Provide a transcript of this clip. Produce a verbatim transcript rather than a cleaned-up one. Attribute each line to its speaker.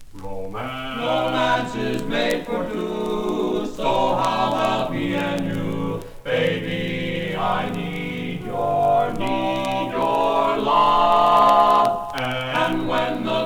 Speaker 1: Romance, romance is made for two, so how about me and you? Baby, I need your, need your love. And when the